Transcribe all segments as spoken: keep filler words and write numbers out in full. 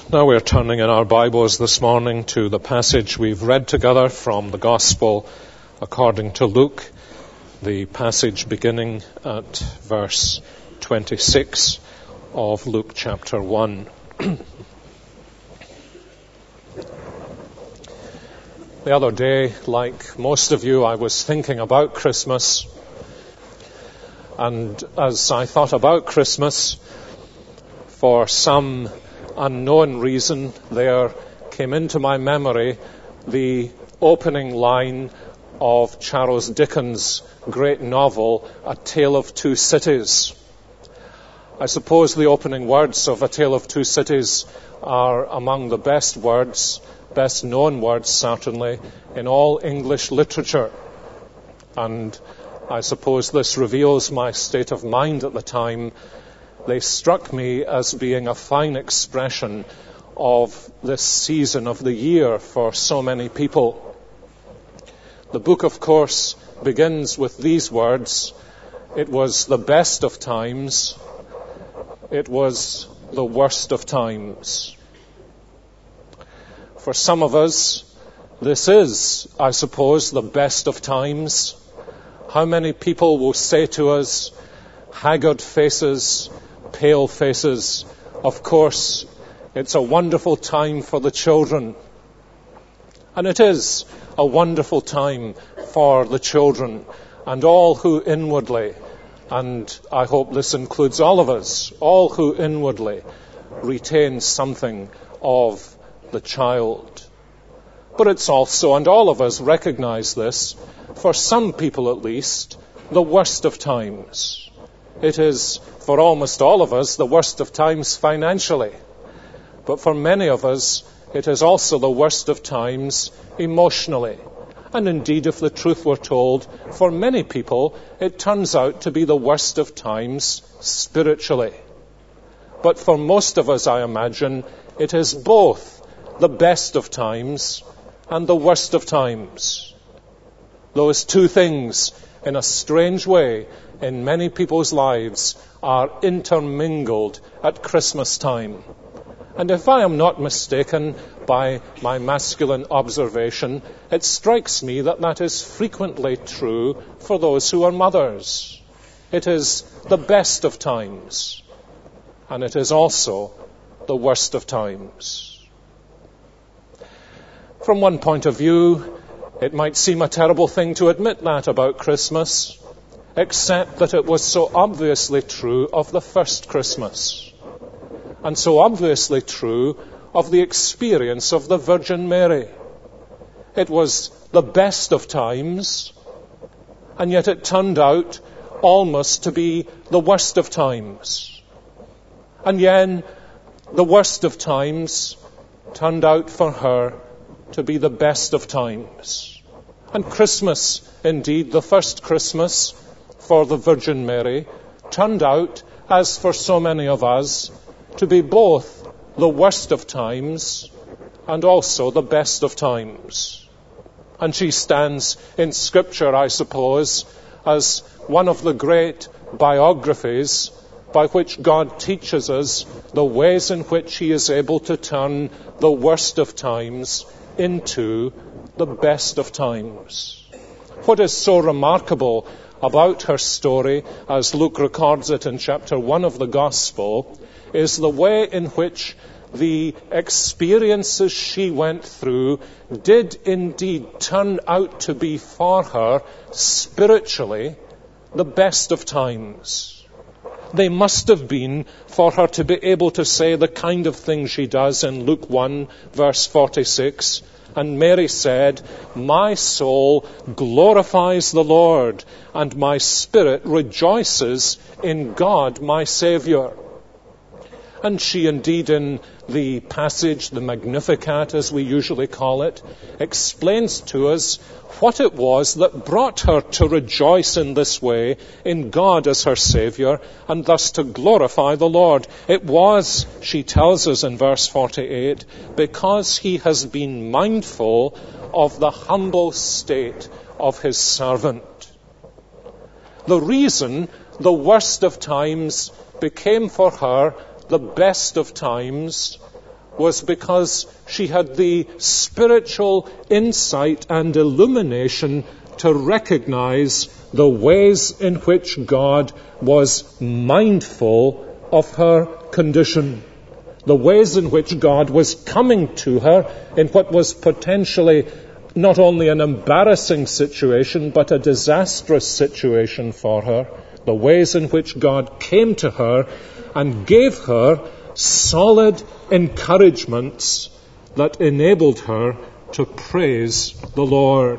Now we're turning in our Bibles this morning to the passage we've read together from the Gospel according to Luke, the passage beginning at verse twenty-six of Luke chapter one. The other day, like most of you, I was thinking about Christmas, and as I thought about Christmas, for some unknown reason, there came into my memory the opening line of Charles Dickens' great novel, A Tale of Two Cities. I suppose the opening words of A Tale of Two Cities are among the best words, best known words certainly, in all English literature. And I suppose this reveals my state of mind at the time. They struck me as being a fine expression of this season of the year for so many people. The book, of course, begins with these words: it was the best of times, it was the worst of times. For some of us, this is, I suppose, the best of times. How many people will say to us, haggard faces, pale faces, of course, it's a wonderful time for the children. And it is a wonderful time for the children and all who inwardly, and I hope this includes all of us, all who inwardly retain something of the child. But it's also, and all of us recognize this, for some people at least, the worst of times. It is, for almost all of us, the worst of times financially. But for many of us, it is also the worst of times emotionally. And indeed, if the truth were told, for many people, it turns out to be the worst of times spiritually. But for most of us, I imagine, it is both the best of times and the worst of times. Those two things, in a strange way, in many people's lives, are intermingled at Christmas time. And if I am not mistaken by my masculine observation, it strikes me that that is frequently true for those who are mothers. It is the best of times, and it is also the worst of times. From one point of view, it might seem a terrible thing to admit that about Christmas, except that it was so obviously true of the first Christmas, and so obviously true of the experience of the Virgin Mary. It was the best of times, and yet it turned out almost to be the worst of times. And yet, the worst of times turned out for her to be the best of times. And Christmas, indeed, the first Christmas for the Virgin Mary, turned out, as for so many of us, to be both the worst of times and also the best of times. And she stands in Scripture, I suppose, as one of the great biographies by which God teaches us the ways in which He is able to turn the worst of times into the best of times. What is so remarkable about her story, as Luke records it in chapter one of the Gospel, is the way in which the experiences she went through did indeed turn out to be for her spiritually the best of times. They must have been for her to be able to say the kind of thing she does in Luke one, verse forty-six. And Mary said, "My soul glorifies the Lord, and my spirit rejoices in God my Saviour." And she indeed, in the passage, the Magnificat as we usually call it, explains to us what it was that brought her to rejoice in this way in God as her Saviour, and thus to glorify the Lord. It was, she tells us in verse forty-eight, because He has been mindful of the humble state of His servant. The reason the worst of times became for her the best of times was because she had the spiritual insight and illumination to recognize the ways in which God was mindful of her condition, the ways in which God was coming to her in what was potentially not only an embarrassing situation, but a disastrous situation for her, the ways in which God came to her and gave her solid encouragements that enabled her to praise the Lord.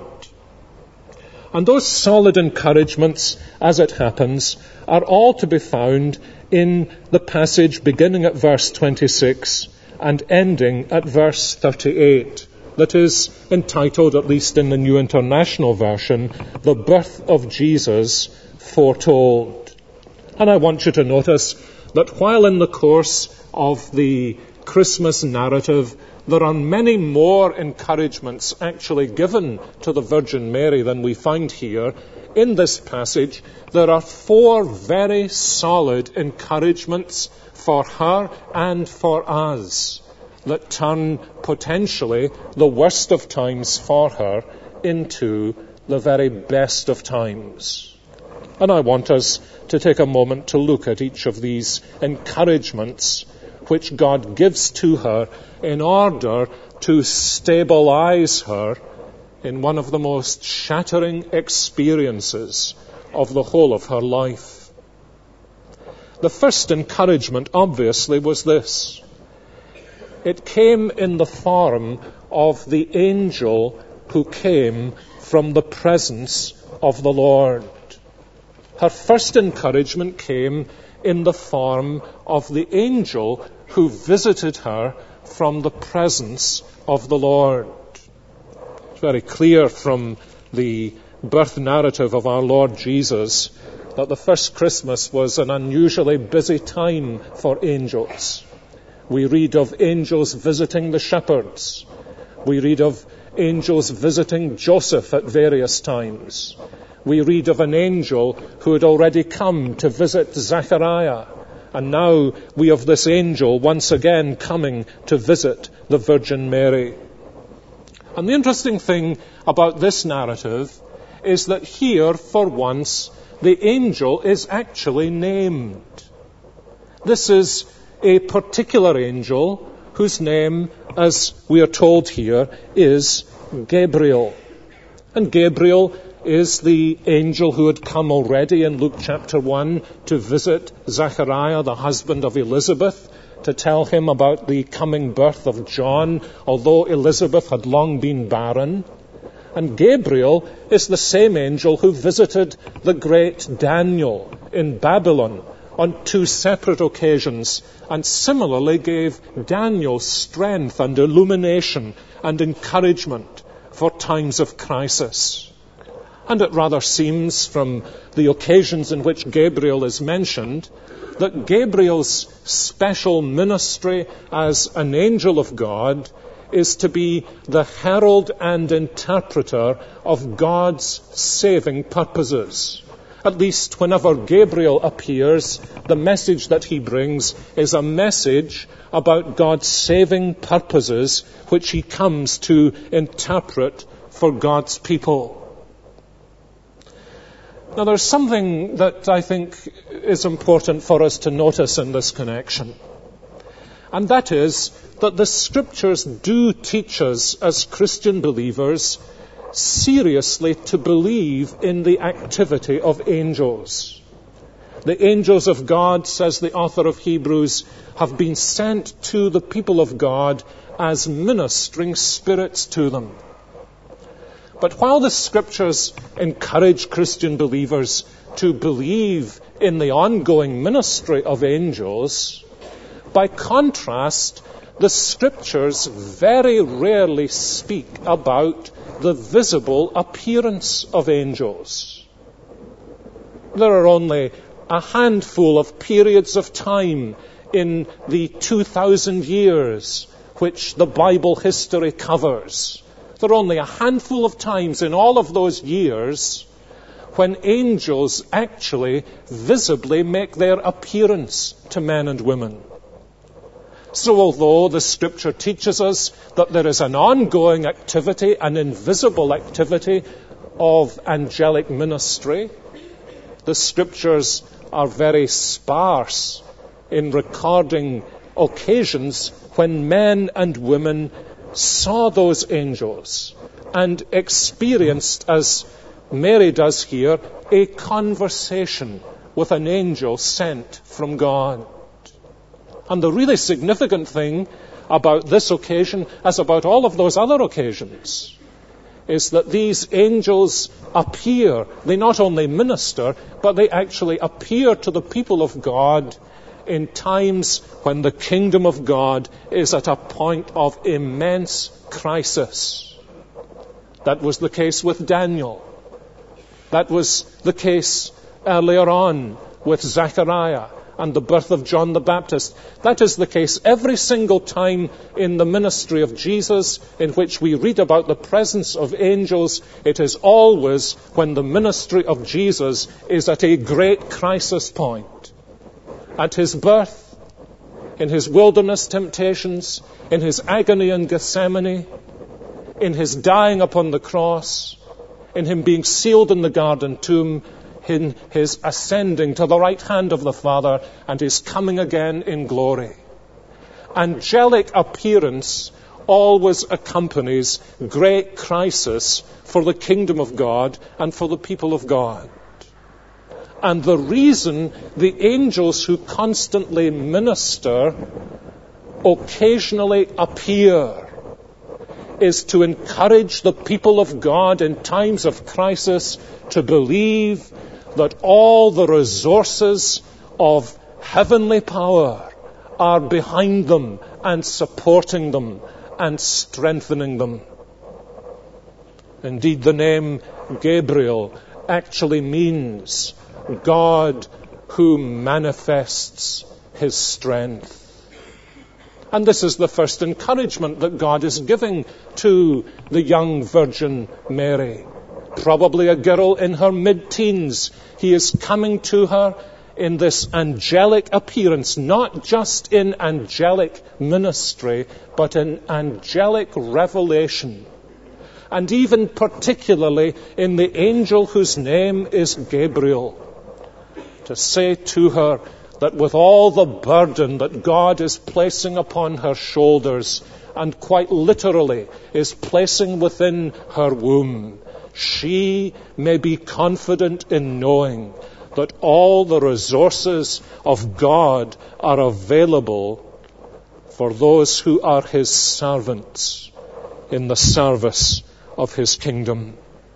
And those solid encouragements, as it happens, are all to be found in the passage beginning at verse twenty-six and ending at verse thirty-eight. That is entitled, at least in the New International Version, The Birth of Jesus Foretold. And I want you to notice that while in the course of the Christmas narrative there are many more encouragements actually given to the Virgin Mary than we find here, in this passage there are four very solid encouragements for her and for us that turn potentially the worst of times for her into the very best of times. And I want us to take a moment to look at each of these encouragements which God gives to her in order to stabilize her in one of the most shattering experiences of the whole of her life. The first encouragement, obviously, was this. It came in the form of the angel who came from the presence of the Lord. Her first encouragement came in the form of the angel who visited her from the presence of the Lord. It's very clear from the birth narrative of our Lord Jesus that the first Christmas was an unusually busy time for angels. We read of angels visiting the shepherds. We read of angels visiting Joseph at various times. We read of an angel who had already come to visit Zechariah. And now we have this angel once again coming to visit the Virgin Mary. And the interesting thing about this narrative is that here, for once, the angel is actually named. This is a particular angel whose name, as we are told here, is Gabriel. And Gabriel is the angel who had come already in Luke chapter one to visit Zechariah, the husband of Elizabeth, to tell him about the coming birth of John, although Elizabeth had long been barren. And Gabriel is the same angel who visited the great Daniel in Babylon on two separate occasions, and similarly gave Daniel strength and illumination and encouragement for times of crisis. And it rather seems from the occasions in which Gabriel is mentioned that Gabriel's special ministry as an angel of God is to be the herald and interpreter of God's saving purposes. At least whenever Gabriel appears, the message that he brings is a message about God's saving purposes, which he comes to interpret for God's people. Now, there's something that I think is important for us to notice in this connection. And that is that the Scriptures do teach us as Christian believers seriously to believe in the activity of angels. The angels of God, says the author of Hebrews, have been sent to the people of God as ministering spirits to them. But while the Scriptures encourage Christian believers to believe in the ongoing ministry of angels, by contrast, the Scriptures very rarely speak about the visible appearance of angels. There are only a handful of periods of time in the two thousand years which the Bible history covers. There are only a handful of times in all of those years when angels actually visibly make their appearance to men and women. So although the Scripture teaches us that there is an ongoing activity, an invisible activity of angelic ministry, the Scriptures are very sparse in recording occasions when men and women saw those angels and experienced, as Mary does here, a conversation with an angel sent from God. And the really significant thing about this occasion, as about all of those other occasions, is that these angels appear. They not only minister, but they actually appear to the people of God in times when the kingdom of God is at a point of immense crisis. That was the case with Daniel. That was the case earlier on with Zechariah and the birth of John the Baptist. That is the case every single time in the ministry of Jesus in which we read about the presence of angels. It is always when the ministry of Jesus is at a great crisis point. At his birth, in his wilderness temptations, in his agony in Gethsemane, in his dying upon the cross, in him being sealed in the garden tomb, in his ascending to the right hand of the Father, and his coming again in glory. Angelic appearance always accompanies great crisis for the kingdom of God and for the people of God. And the reason the angels who constantly minister occasionally appear is to encourage the people of God in times of crisis to believe that all the resources of heavenly power are behind them and supporting them and strengthening them. Indeed, the name Gabriel actually means God who manifests his strength. And this is the first encouragement that God is giving to the young Virgin Mary. Probably a girl in her mid-teens. He is coming to her in this angelic appearance, not just in angelic ministry, but in angelic revelation. And even particularly in the angel whose name is Gabriel, to say to her that with all the burden that God is placing upon her shoulders, and quite literally is placing within her womb, she may be confident in knowing that all the resources of God are available for those who are his servants in the service of his kingdom.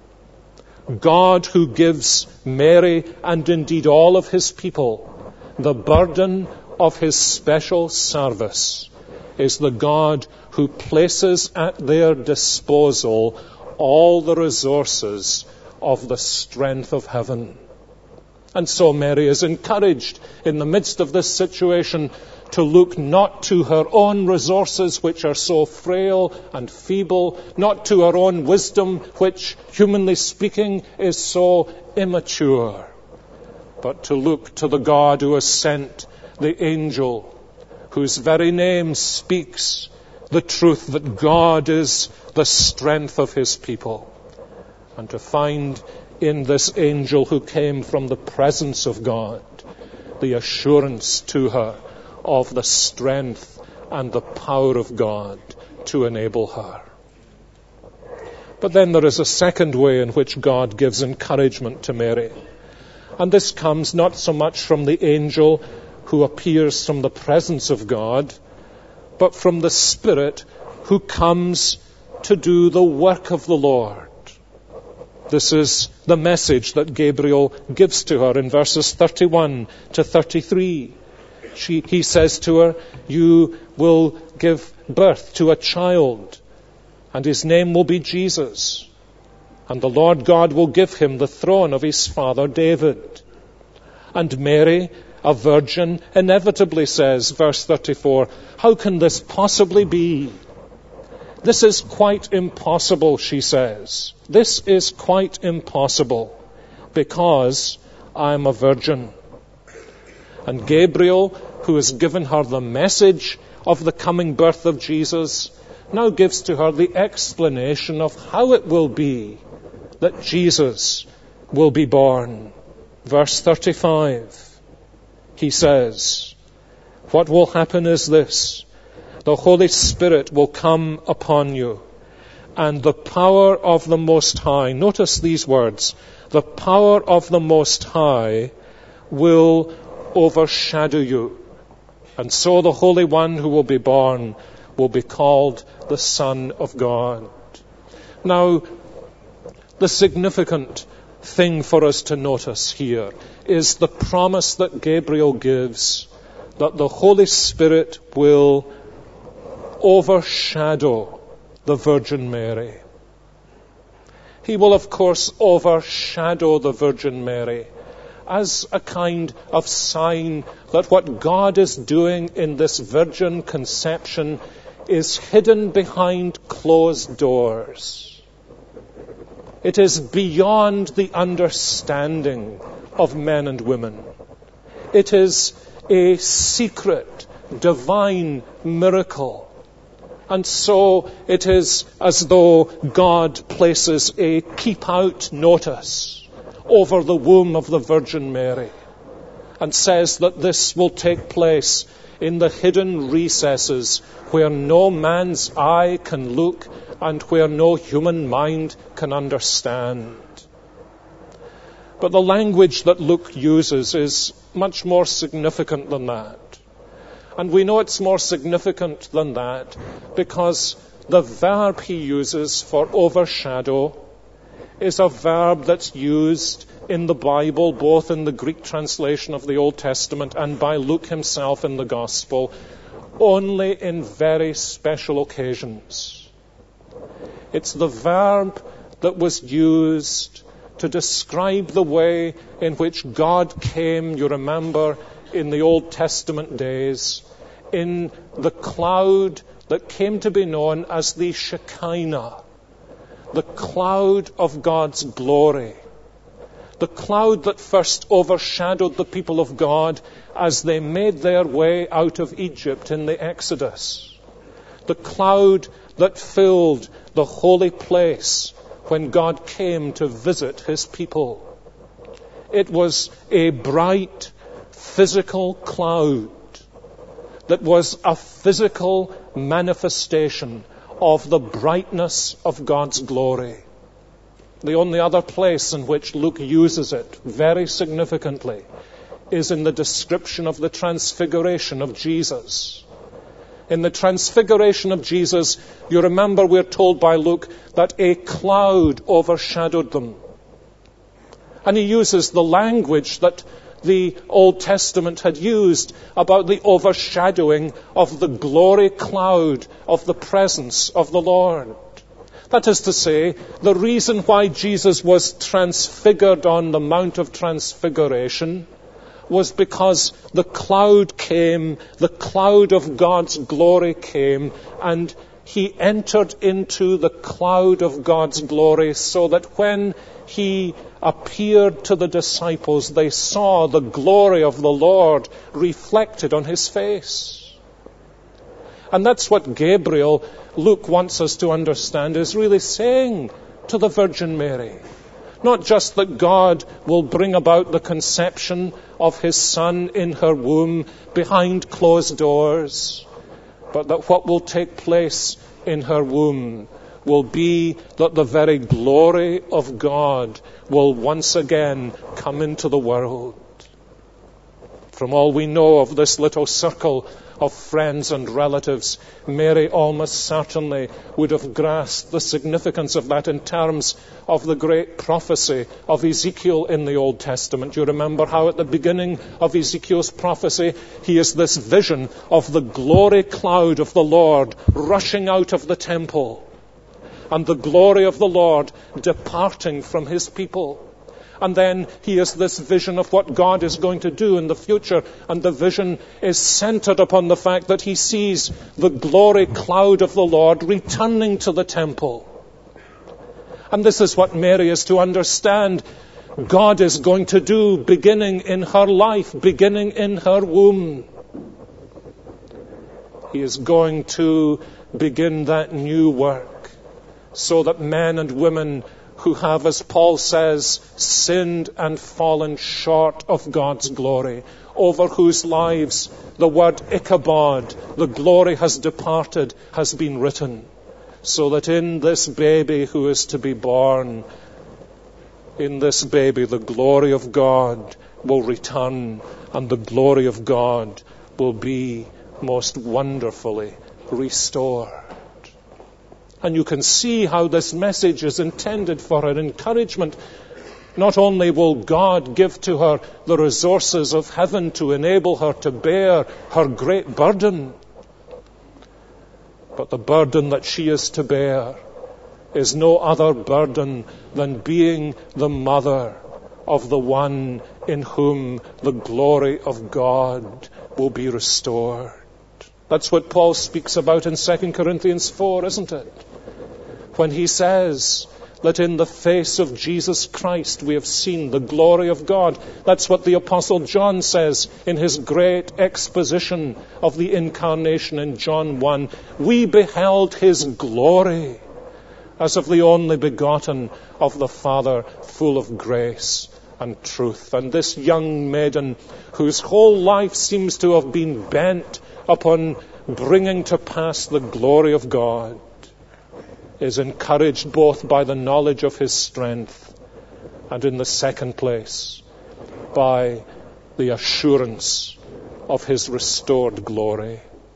God, who gives Mary and indeed all of his people the burden of his special service, is the God who places at their disposal all the resources of the strength of heaven. And so Mary is encouraged in the midst of this situation to look not to her own resources, which are so frail and feeble, not to her own wisdom, which, humanly speaking, is so immature, but to look to the God who has sent the angel, whose very name speaks the truth that God is the strength of his people, and to find in this angel who came from the presence of God the assurance to her of the strength and the power of God to enable her. But then there is a second way in which God gives encouragement to Mary. And this comes not so much from the angel who appears from the presence of God, but from the Spirit who comes to do the work of the Lord. This is the message that Gabriel gives to her in verses thirty-one to thirty-three. She, he says to her, "You will give birth to a child, and his name will be Jesus. And the Lord God will give him the throne of his father David." And Mary, a virgin, inevitably says, verse thirty-four, "How can this possibly be?" "This is quite impossible," she says. "This is quite impossible, because I am a virgin." And Gabriel, who has given her the message of the coming birth of Jesus, now gives to her the explanation of how it will be that Jesus will be born. Verse thirty-five, he says, what will happen is this: the Holy Spirit will come upon you, and the power of the Most High, notice these words, the power of the Most High will overshadow you. And so the Holy One who will be born will be called the Son of God. Now, the significant thing for us to notice here is the promise that Gabriel gives that the Holy Spirit will overshadow the Virgin Mary. He will, of course, overshadow the Virgin Mary as a kind of sign that what God is doing in this virgin conception is hidden behind closed doors. It is beyond the understanding of men and women. It is a secret, divine miracle. And so it is as though God places a keep-out notice over the womb of the Virgin Mary and says that this will take place in the hidden recesses where no man's eye can look and where no human mind can understand. But the language that Luke uses is much more significant than that. And we know it's more significant than that because the verb he uses for overshadow is a verb that's used in the Bible, both in the Greek translation of the Old Testament and by Luke himself in the Gospel, only in very special occasions. It's the verb that was used to describe the way in which God came, you remember, in the Old Testament days, in the cloud that came to be known as the Shekinah, the cloud of God's glory, the cloud that first overshadowed the people of God as they made their way out of Egypt in the Exodus, the cloud that filled the holy place when God came to visit his people. It was a bright, physical cloud that was a physical manifestation of the brightness of God's glory. The only other place in which Luke uses it very significantly is in the description of the transfiguration of Jesus. In the transfiguration of Jesus, you remember we're told by Luke that a cloud overshadowed them. And he uses the language that the Old Testament had used about the overshadowing of the glory cloud of the presence of the Lord. That is to say, the reason why Jesus was transfigured on the Mount of Transfiguration was because the cloud came, the cloud of God's glory came, and he entered into the cloud of God's glory so that when he appeared to the disciples, they saw the glory of the Lord reflected on his face. And that's what Gabriel, Luke wants us to understand, is really saying to the Virgin Mary. Not just that God will bring about the conception of his Son in her womb behind closed doors, but that what will take place in her womb will be that the very glory of God will once again come into the world. From all we know of this little circle of friends and relatives, Mary almost certainly would have grasped the significance of that in terms of the great prophecy of Ezekiel in the Old Testament. You remember how at the beginning of Ezekiel's prophecy, he is this vision of the glory cloud of the Lord rushing out of the temple, and the glory of the Lord departing from his people. And then he has this vision of what God is going to do in the future. And the vision is centered upon the fact that he sees the glory cloud of the Lord returning to the temple. And this is what Mary is to understand. God is going to do beginning in her life, beginning in her womb. He is going to begin that new work so that men and women who have, as Paul says, sinned and fallen short of God's glory, over whose lives the word Ichabod, the glory has departed, has been written, so that in this baby who is to be born, in this baby the glory of God will return, and the glory of God will be most wonderfully restored. And you can see how this message is intended for her encouragement. Not only will God give to her the resources of heaven to enable her to bear her great burden, but the burden that she is to bear is no other burden than being the mother of the one in whom the glory of God will be restored. That's what Paul speaks about in Second Corinthians four, isn't it? When he says that in the face of Jesus Christ we have seen the glory of God. That's what the Apostle John says in his great exposition of the incarnation in John one. We beheld his glory as of the only begotten of the Father, full of grace and truth. And this young maiden, whose whole life seems to have been bent upon bringing to pass the glory of God, is encouraged both by the knowledge of his strength and, in the second place, by the assurance of his restored glory.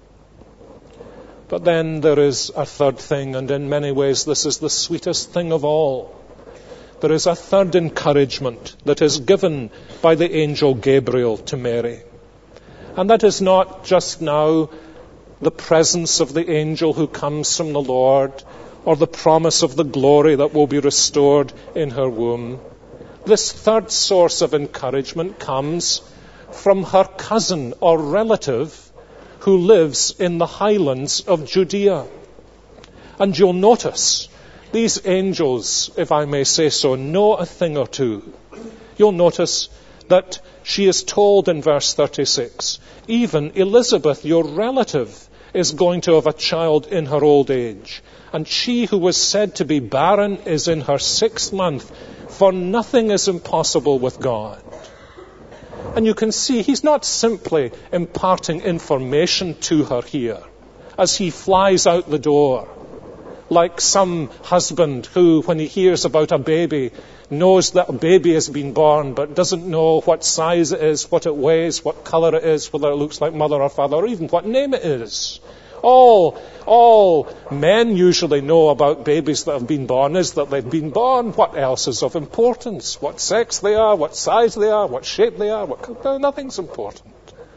But then there is a third thing, and in many ways this is the sweetest thing of all. There is a third encouragement that is given by the angel Gabriel to Mary. And that is not just now the presence of the angel who comes from the Lord, or the promise of the glory that will be restored in her womb. This third source of encouragement comes from her cousin or relative who lives in the highlands of Judea. And you'll notice these angels, if I may say so, know a thing or two. You'll notice that she is told in verse thirty-six, even Elizabeth, your relative, is going to have a child in her old age. And she who was said to be barren is in her sixth month, for nothing is impossible with God. And you can see he's not simply imparting information to her here as he flies out the door, like some husband who, when he hears about a baby, knows that a baby has been born but doesn't know what size it is, what it weighs, what color it is, whether it looks like mother or father, or even what name it is. All, all men usually know about babies that have been born is that they've been born. What else is of importance? What sex they are, what size they are, what shape they are, what, nothing's important.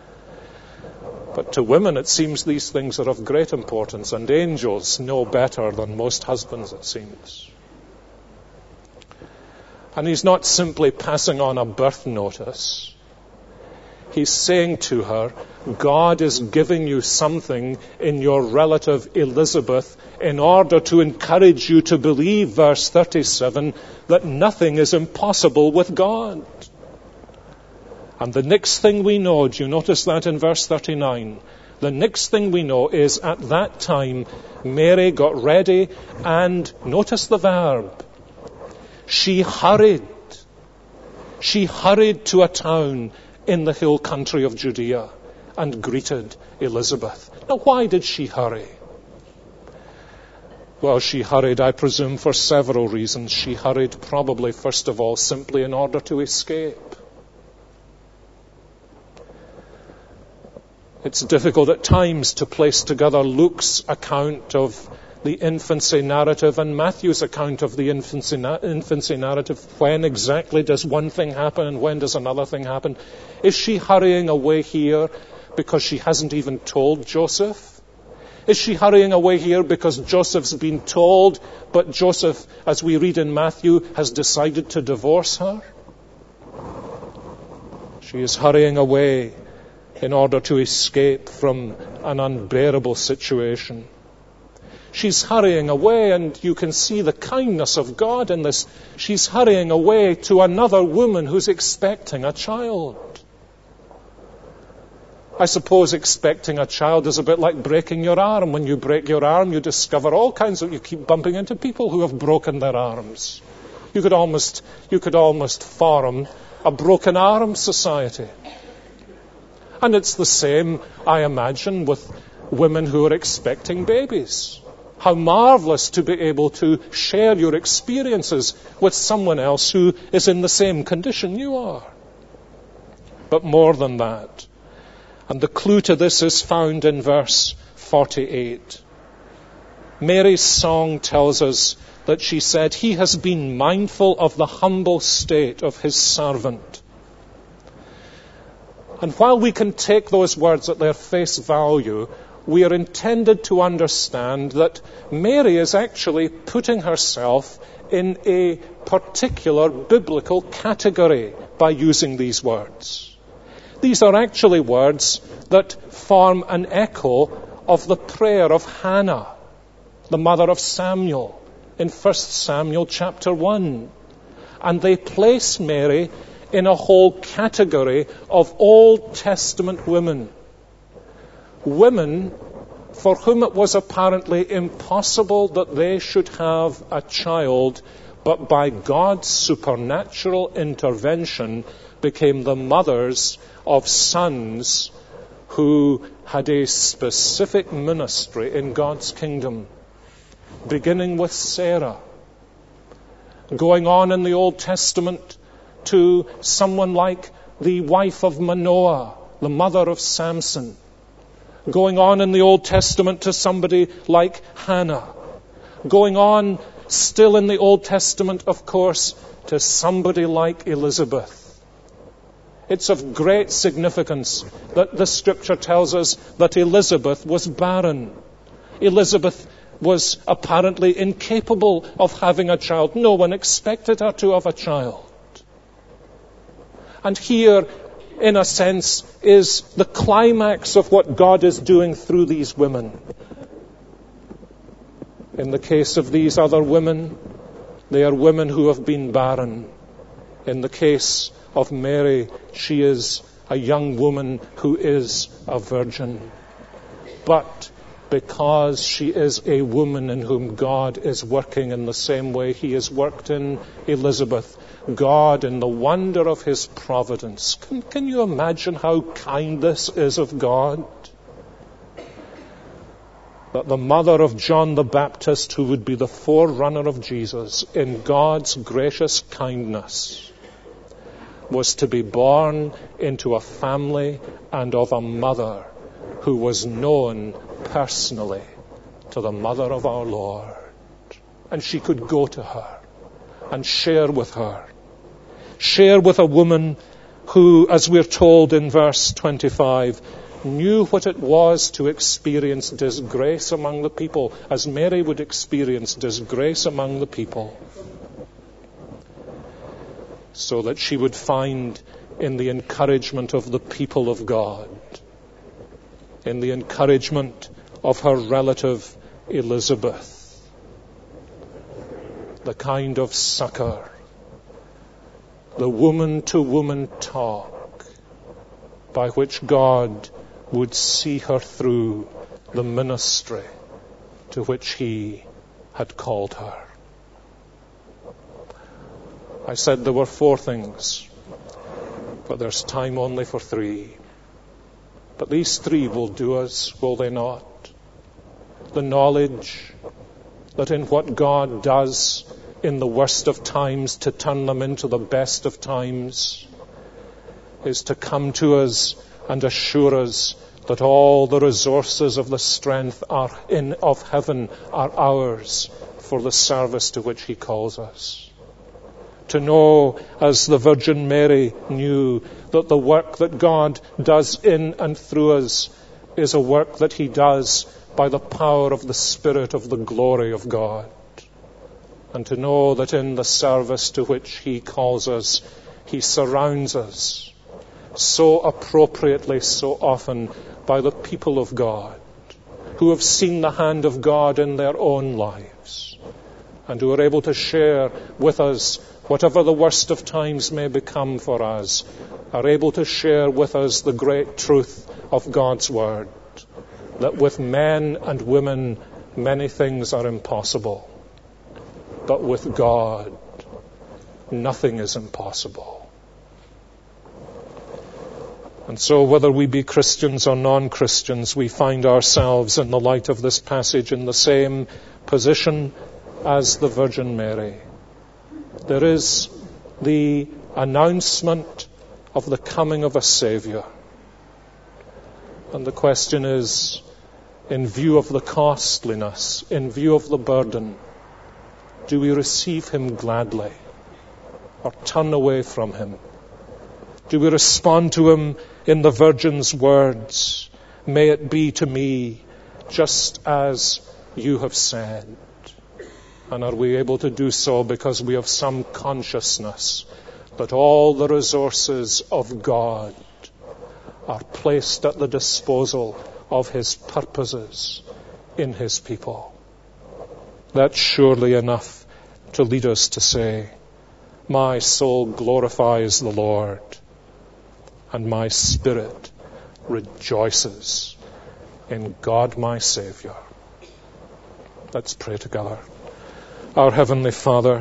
But to women it seems these things are of great importance, and angels know better than most husbands, it seems. And he's not simply passing on a birth notice. He's saying to her, God is giving you something in your relative Elizabeth in order to encourage you to believe, verse thirty-seven, that nothing is impossible with God. And the next thing we know, do you notice that in verse thirty-nine? The next thing we know is at that time Mary got ready and, notice the verb, she hurried. She hurried to a town in the hill country of Judea and greeted Elizabeth. Now, why did she hurry? Well, she hurried, I presume, for several reasons. She hurried probably, first of all, simply in order to escape. It's difficult at times to place together Luke's account of the infancy narrative and Matthew's account of the infancy, na- infancy narrative. When exactly does one thing happen and when does another thing happen? Is she hurrying away here because she hasn't even told Joseph? Is she hurrying away here because Joseph's been told, but Joseph, as we read in Matthew, has decided to divorce her? She is hurrying away in order to escape from an unbearable situation. She's hurrying away, and you can see the kindness of God in this. She's hurrying away to another woman who's expecting a child. I suppose expecting a child is a bit like breaking your arm. When you break your arm, you discover all kinds of, you keep bumping into people who have broken their arms. You could almost, you could almost form a broken arm society. And it's the same, I imagine, with women who are expecting babies. How marvelous to be able to share your experiences with someone else who is in the same condition you are. But more than that, and the clue to this is found in verse forty-eight. Mary's song tells us that she said, "He has been mindful of the humble state of his servant." And while we can take those words at their face value, we are intended to understand that Mary is actually putting herself in a particular biblical category by using these words. These are actually words that form an echo of the prayer of Hannah, the mother of Samuel, in First Samuel chapter one. And they place Mary in a whole category of Old Testament women. Women for whom it was apparently impossible that they should have a child, but by God's supernatural intervention became the mothers of sons who had a specific ministry in God's kingdom, beginning with Sarah, going on in the Old Testament to someone like the wife of Manoah, the mother of Samson, going on in the Old Testament to somebody like Hannah, going on still in the Old Testament, of course, to somebody like Elizabeth. It's of great significance that the Scripture tells us that Elizabeth was barren. Elizabeth was apparently incapable of having a child. No one expected her to have a child. And here, in a sense, is the climax of what God is doing through these women. In the case of these other women, they are women who have been barren. In the case of Mary, she is a young woman who is a virgin. But because she is a woman in whom God is working in the same way he has worked in Elizabeth, God, in the wonder of his providence, can, can you imagine how kind this is of God? That the mother of John the Baptist, who would be the forerunner of Jesus, in God's gracious kindness, was to be born into a family and of a mother who was known personally to the mother of our Lord. And she could go to her and share with her. Share with a woman who, as we're told in verse twenty-five, knew what it was to experience disgrace among the people, as Mary would experience disgrace among the people, so that she would find in the encouragement of the people of God, in the encouragement of her relative Elizabeth, the kind of succor, the woman-to-woman talk by which God would see her through the ministry to which he had called her. I said there were four things, but there's time only for three. But these three will do us, will they not? The knowledge that in what God does in the worst of times to turn them into the best of times is to come to us and assure us that all the resources of the strength are in of heaven are ours for the service to which he calls us. To know, as the Virgin Mary knew, that the work that God does in and through us is a work that he does by the power of the Spirit of the glory of God. And to know that in the service to which he calls us, he surrounds us so appropriately, so often, by the people of God, who have seen the hand of God in their own lives, and who are able to share with us whatever the worst of times may become for us, are able to share with us the great truth of God's Word, that with men and women many things are impossible, but with God nothing is impossible. And so whether we be Christians or non-Christians, we find ourselves in the light of this passage in the same position as the Virgin Mary. There is the announcement of the coming of a Saviour. And the question is, in view of the costliness, in view of the burden, do we receive him gladly or turn away from him? Do we respond to him in the Virgin's words, "May it be to me just as you have said"? And are we able to do so because we have some consciousness that all the resources of God are placed at the disposal of his purposes in his people? That's surely enough to lead us to say, "My soul glorifies the Lord, and my spirit rejoices in God my Saviour." Let's pray together. Our Heavenly Father,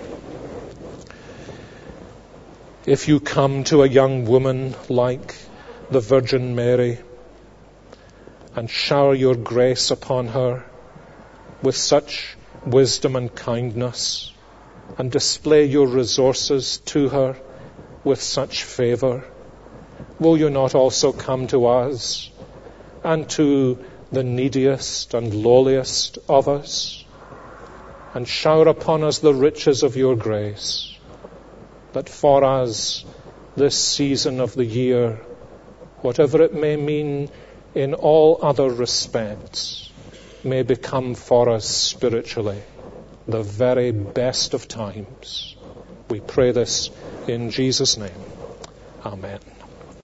if you come to a young woman like the Virgin Mary and shower your grace upon her with such wisdom and kindness, and display your resources to her with such favour, will you not also come to us and to the neediest and lowliest of us, and shower upon us the riches of your grace, that for us this season of the year, whatever it may mean in all other respects, may become for us spiritually the very best of times. We pray this in Jesus' name. Amen.